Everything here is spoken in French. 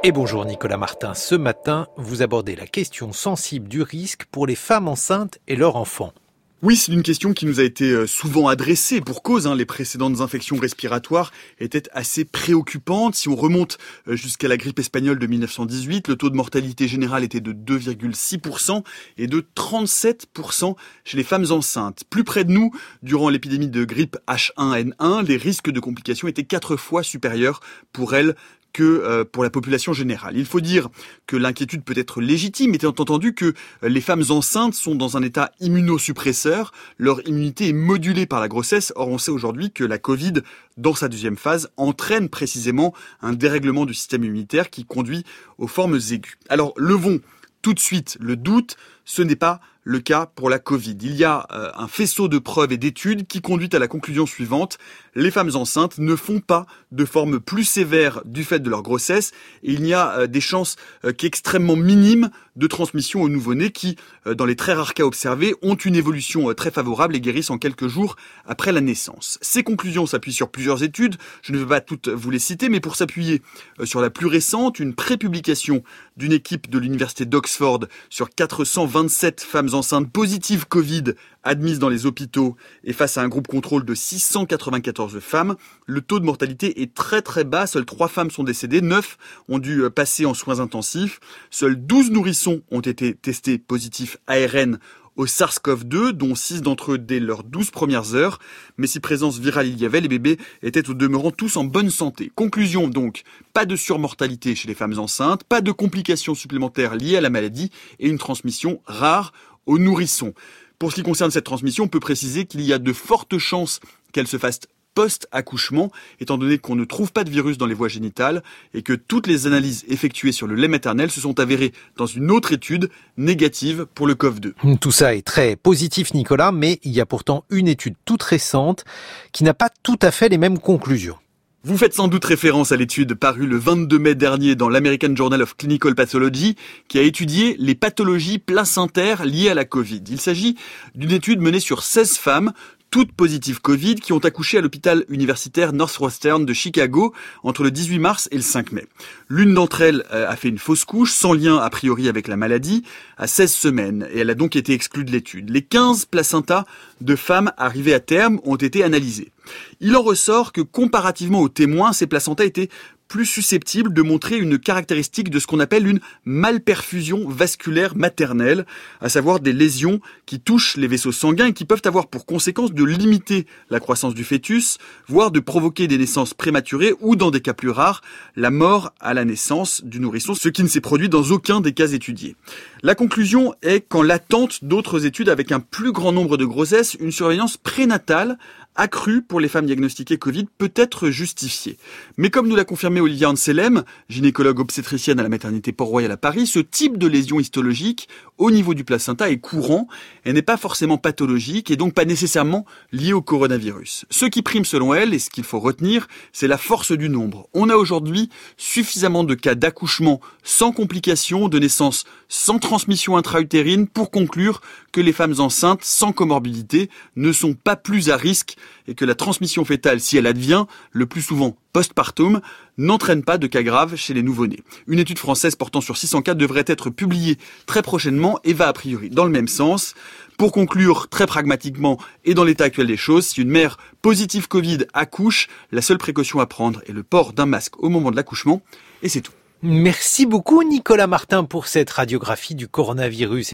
Et bonjour Nicolas Martin. Ce matin, vous abordez la question sensible du risque pour les femmes enceintes et leurs enfants. Oui, c'est une question qui nous a été souvent adressée pour cause. Les précédentes infections respiratoires étaient assez préoccupantes. Si on remonte jusqu'à la grippe espagnole de 1918, le taux de mortalité générale était de 2,6% et de 37% chez les femmes enceintes. Plus près de nous, durant l'épidémie de grippe H1N1, les risques de complications étaient 4 fois supérieurs pour elles que pour la population générale. Il faut dire que l'inquiétude peut être légitime, étant entendu que les femmes enceintes sont dans un état immunosuppresseur, leur immunité est modulée par la grossesse. Or, on sait aujourd'hui que la Covid, dans sa deuxième phase, entraîne précisément un dérèglement du système immunitaire qui conduit aux formes aiguës. Alors, levons tout de suite le doute, ce n'est pas le cas pour la Covid. Il y a un faisceau de preuves et d'études qui conduit à la conclusion suivante. Les femmes enceintes ne font pas de forme plus sévère du fait de leur grossesse et il y a des chances qui sont extrêmement minimes de transmission aux nouveau-nés qui, dans les très rares cas observés, ont une évolution très favorable et guérissent en quelques jours après la naissance. Ces conclusions s'appuient sur plusieurs études. Je ne vais pas toutes vous les citer, mais pour s'appuyer sur la plus récente, une prépublication d'une équipe de l'université d'Oxford sur 427 femmes enceintes positives Covid admises dans les hôpitaux et face à un groupe contrôle de 694 femmes, le taux de mortalité est très très bas. Seules 3 femmes sont décédées, 9 ont dû passer en soins intensifs. Seuls 12 nourrissons ont été testés positifs ARN au SARS-CoV-2, dont 6 d'entre eux dès leurs 12 premières heures. Mais si présence virale il y avait, les bébés étaient au demeurant tous en bonne santé. Conclusion donc, pas de surmortalité chez les femmes enceintes, pas de complications supplémentaires liées à la maladie et une transmission rare aux nourrissons. Pour ce qui concerne cette transmission, on peut préciser qu'il y a de fortes chances qu'elle se fasse post-accouchement, étant donné qu'on ne trouve pas de virus dans les voies génitales et que toutes les analyses effectuées sur le lait maternel se sont avérées dans une autre étude négative pour le COV-2. Tout ça est très positif Nicolas, mais il y a pourtant une étude toute récente qui n'a pas tout à fait les mêmes conclusions. Vous faites sans doute référence à l'étude parue le 22 mai dernier dans l'American Journal of Clinical Pathology qui a étudié les pathologies placentaires liées à la Covid. Il s'agit d'une étude menée sur 16 femmes, toutes positives Covid, qui ont accouché à l'hôpital universitaire Northwestern de Chicago entre le 18 mars et le 5 mai. L'une d'entre elles a fait une fausse couche, sans lien a priori avec la maladie, à 16 semaines, et elle a donc été exclue de l'étude. Les 15 placentas de femmes arrivées à terme ont été analysés. Il en ressort que comparativement aux témoins, ces placentas étaient plus susceptibles de montrer une caractéristique de ce qu'on appelle une malperfusion vasculaire maternelle, à savoir des lésions qui touchent les vaisseaux sanguins et qui peuvent avoir pour conséquence de limiter la croissance du fœtus, voire de provoquer des naissances prématurées ou, dans des cas plus rares, la mort à la naissance du nourrisson, ce qui ne s'est produit dans aucun des cas étudiés. La conclusion est qu'en l'attente d'autres études avec un plus grand nombre de grossesses, une surveillance prénatale accrue pour les femmes diagnostiquées Covid peut être justifiée. Mais comme nous l'a confirmé Olivia Anselem, gynécologue obstétricienne à la maternité Port-Royal à Paris, ce type de lésion histologique au niveau du placenta est courant et n'est pas forcément pathologique et donc pas nécessairement lié au coronavirus. Ce qui prime selon elle, et ce qu'il faut retenir, c'est la force du nombre. On a aujourd'hui suffisamment de cas d'accouchement sans complications, de naissance sans transmission intra-utérine pour conclure que les femmes enceintes sans comorbidité ne sont pas plus à risque et que la transmission fœtale, si elle advient, le plus souvent postpartum, n'entraîne pas de cas graves chez les nouveau-nés. Une étude française portant sur 600 cas devrait être publiée très prochainement et va a priori dans le même sens. Pour conclure très pragmatiquement et dans l'état actuel des choses, si une mère positive Covid accouche, la seule précaution à prendre est le port d'un masque au moment de l'accouchement et c'est tout. Merci beaucoup Nicolas Martin pour cette radiographie du coronavirus.